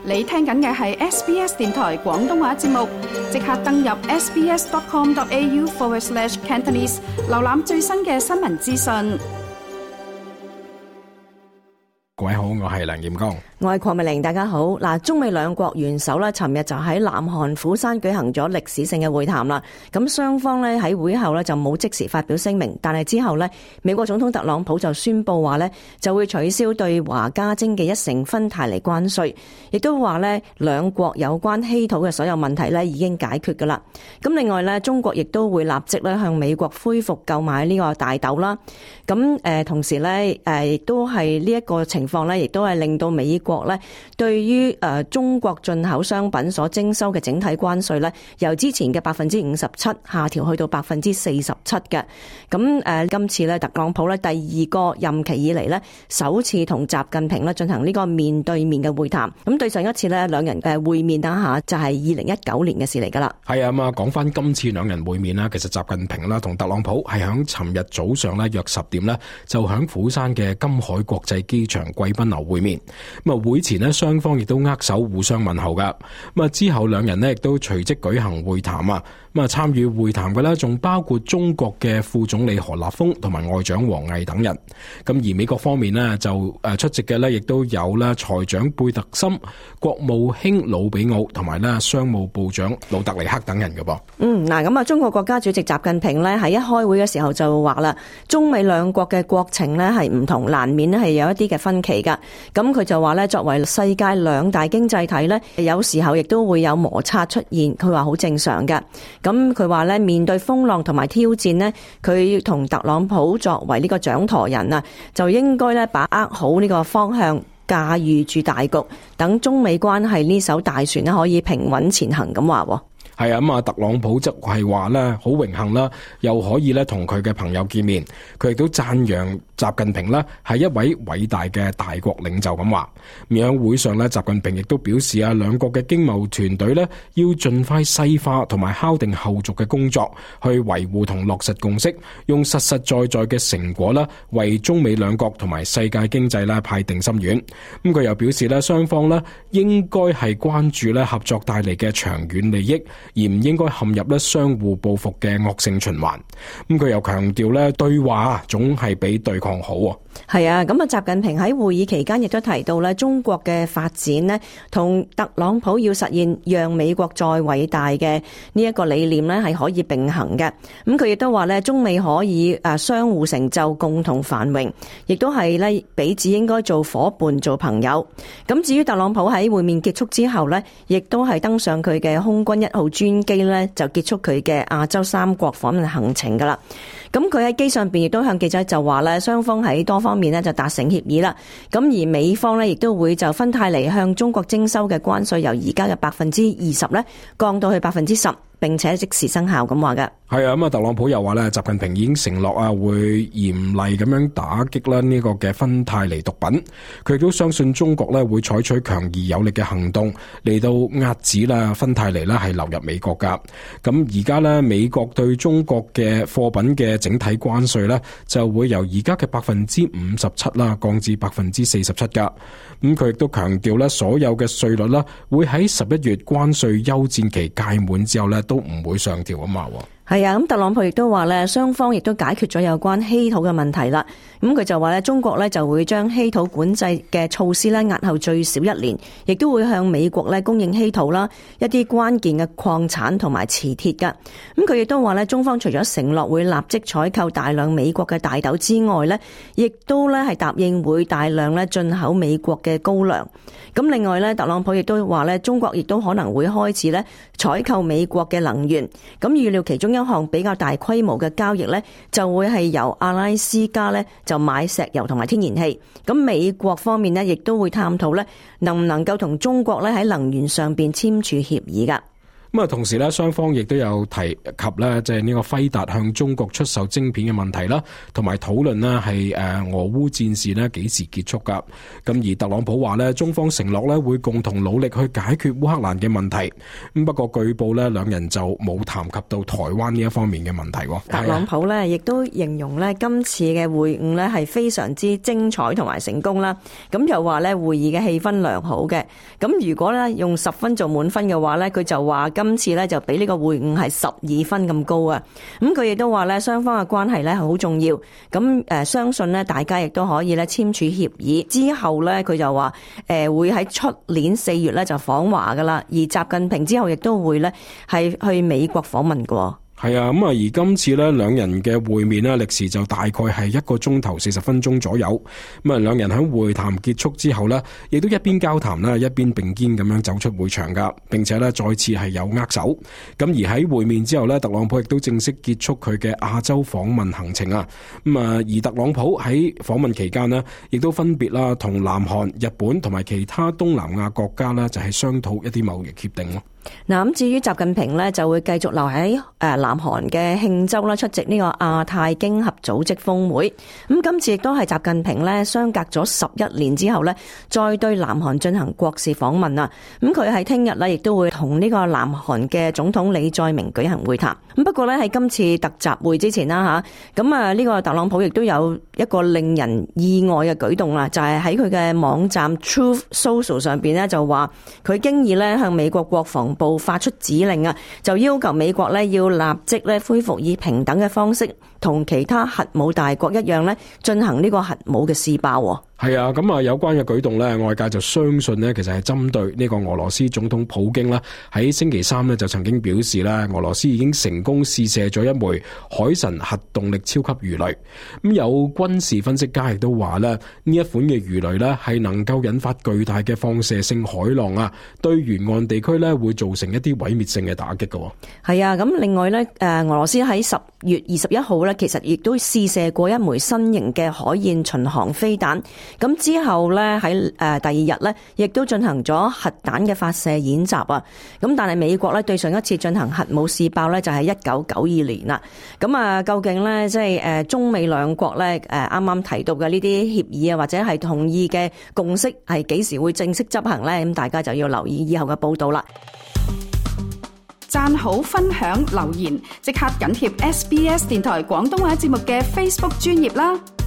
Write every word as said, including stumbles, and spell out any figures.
你聽緊嘅係 S B S 電台廣東話節目，即刻登入 sbs.com.au forward slash Cantonese， 瀏覽最新嘅新聞資訊。 各位好，我係梁炎光， 我係鄺美玲，大家好。嗱，中美兩國元首咧，尋日就喺南韓釜山舉行咗歷史性嘅會談啦。咁雙方咧喺會後咧就冇即時發表聲明，但係之後咧，美國總統特朗普就宣布話咧就會取消對華加徵嘅一成芬太尼關稅，亦都話咧兩國有關稀土嘅所有問題咧已經解決噶啦。咁另外咧，中國亦都會立即咧向美國恢復購買呢個大豆啦。咁誒，同時咧誒，亦都係呢一個情況咧，亦都係令到美國咧對於誒中國進口商品所徵收嘅整體關稅咧，由之前嘅百分之五十七下調去到百分之四十七嘅。咁誒，今次咧特朗普咧第二個任期以嚟咧，首次同習近平咧進行呢個面對面嘅會談。咁對上一次咧兩人誒會面等下就係二零一九年嘅事嚟噶啦。 係啊，咁啊講翻今次兩人會面啦，其實習近平啦同特朗普係響尋日早上咧約十點咧就響釜山嘅金海國際機場貴賓樓會面。咁啊會前咧雙方亦都握手互相問候噶。咁啊之後兩人咧亦都隨即舉行會談啊。咁啊參與會談嘅咧仲包括中國嘅副總理何立峰同埋外長王毅等人。咁而美國方面咧就誒出席嘅咧亦都有咧財長貝特森、國務卿魯比奧同埋咧商務部長魯特尼克等人嘅噃。 嗯，嗱咁啊，中國國家主席習近平咧喺一開會嘅時候就話啦，中美兩國嘅國情咧係唔同，難免係有一啲嘅分歧噶。咁佢就話咧，作為世界兩大經濟體咧，有時候亦都會有摩擦出現，佢話好正常嘅。咁佢話咧，面對風浪同埋挑戰咧，佢同特朗普作為呢個掌舵人啊，就應該咧把握好呢個方向，駕馭住大局，等中美關係呢艘大船咧可以平穩前行咁話。 係啊，咁啊，特朗普則係話咧，好榮幸啦，又可以咧同佢嘅朋友見面。佢亦都讚揚習近平咧係一位偉大嘅大國領袖咁話。而喺會上咧，習近平亦都表示啊，兩國嘅經貿團隊咧要盡快細化同埋敲定後續嘅工作，去維護同落實共識，用實實在在嘅成果啦，為中美兩國同埋世界經濟咧派定心丸。咁佢又表示咧，雙方咧應該係關注咧合作帶嚟嘅長遠利益，而唔應該陷入咧相互報復嘅惡性循環。咁佢又強調咧，對話總係比對抗好。 係啊，咁啊，習近平喺會議期間亦都提到咧，中國嘅發展呢，同特朗普要實現讓美國再偉大嘅呢一個理念呢係可以並行嘅。咁佢亦都話咧，中美可以誒相互成就，共同繁榮，亦都係咧彼此應該做伙伴、做朋友。咁至於特朗普喺會面結束之後呢，亦都係登上佢嘅空軍一號專機呢，就結束佢嘅亞洲三國訪問行程噶啦。咁佢喺機上邊亦都向記者就話咧，雙方喺多方面咧就達成協議啦。咁而美方咧亦都會就芬太尼向中國徵收嘅關稅由而家嘅百分之二十咧降到去百分之十，並且即時生效咁話嘅。 係啊，咁啊，特朗普又話咧，習近平已經承諾啊，會嚴厲咁樣打擊啦呢個嘅芬太尼毒品。佢亦都相信中國咧會採取強而有力嘅行動嚟到遏止啦芬太尼啦係流入美國噶。咁而家咧美國對中國嘅貨品嘅整體關稅咧就會由而家嘅百分之五十七啦降至百分之四十七噶。咁佢亦都強調咧，所有嘅稅率啦會喺十一月關稅休戰期屆滿之後咧都唔會上調啊嘛。 係啊，咁特朗普亦都話咧，雙方亦都解決咗有關稀土嘅問題啦。咁佢就話咧，中國咧就會將稀土管制嘅措施咧押後最少一年，亦都會向美國咧供應稀土啦，一啲關鍵嘅礦產同埋磁鐵噶。咁佢亦都話咧，中方除咗承諾會立即採購大量美國嘅大豆之外咧，亦都咧係答應會大量咧進口美國嘅高粱。咁另外咧，特朗普亦都話咧，中國亦都可能會開始咧採購美國嘅能源。咁預料其中一項比較大規模嘅交易咧，就會係由阿拉斯加咧就買石油同埋天然氣。咁美國方面咧，亦都會探討咧能唔能夠同中國咧喺能源上邊簽署協議噶。 咁啊，同時咧，雙方亦都有提及咧，即係呢個輝達向中國出售晶片嘅問題啦，同埋討論呢係誒俄烏戰事呢幾時結束噶。咁而特朗普話呢，中方承諾咧會共同努力去解決烏克蘭嘅問題。咁不過據報呢，兩人就冇談及到台灣呢一方面嘅問題。 特朗普呢亦都形容呢今次嘅會晤呢係非常之精彩同埋成功啦。咁又話呢會議嘅氣氛良好嘅。咁如果呢用十分做滿分嘅話呢，佢就話今次呢就比呢個會晤係十二分咁高啊！咁佢亦都話呢雙方嘅關係呢係好重要，咁誒相信呢大家亦都可以呢簽署協議之後呢，佢就話誒會喺出年四月呢就訪華噶啦，而習近平之後亦都會呢係去美國訪問嘅。 係啊，咁啊，而今次咧兩人嘅會面咧歷時就大概係一個鐘頭四十分鐘左右。咁啊，兩人喺會談結束之後咧，亦都一邊交談啦，一邊並肩咁樣走出會場噶，並且咧再次係有握手。咁而喺會面之後咧，特朗普亦都正式結束佢嘅亞洲訪問行程啊。咁啊，而特朗普喺訪問期間咧，亦都分別啦同南韓、日本同埋其他東南亞國家啦，就係商討一啲貿易協定咯。 嗱，咁至於習近平呢，就會繼續留喺誒南韓嘅慶州啦，出席呢個亞太經合組織峰會。咁今次亦都係習近平呢，相隔咗十一年之後呢，再對南韓進行國事訪問啊。咁佢喺聽日呢，亦都會同呢個南韓嘅總統李在明舉行會談。咁不過呢，喺今次特集會之前啦吓，咁啊呢個特朗普亦都有一個令人意外嘅舉動啦，就係喺佢嘅網站 Truth Social 上邊呢，就話佢經已呢向美國國防部發出指令啊，就要求美國咧要立即咧恢復以平等嘅方式，同其他核武大國一樣咧進行呢個核武嘅試爆。 係啊，咁啊有關嘅舉動咧，外界就相信呢，其實係針對呢個俄羅斯總統普京啦。喺星期三呢，就曾經表示咧，俄羅斯已經成功試射咗一枚海神核動力超級魚雷。咁有軍事分析家亦都話咧，呢一款嘅魚雷咧係能夠引發巨大嘅放射性海浪啊，對沿岸地區咧會造成一啲毀滅性嘅打擊嘅。係啊，咁另外咧，誒俄羅斯喺十月二十一號咧，其實亦都試射過一枚新型嘅海燕巡航飛彈。咁之後咧喺誒第二日咧，亦都進行咗核彈嘅發射演習啊。咁但係美國咧對上一次進行核武試爆咧就係一九九二年啦。咁啊，究竟咧即係誒中美兩國咧誒啱啱提到嘅呢啲協議啊，或者係同意嘅共識係幾時會正式執行咧？咁大家就要留意以後嘅報道啦。 讚好、分享、留言，即刻緊貼 S B S 電台廣東話節目嘅 Facebook 專頁啦！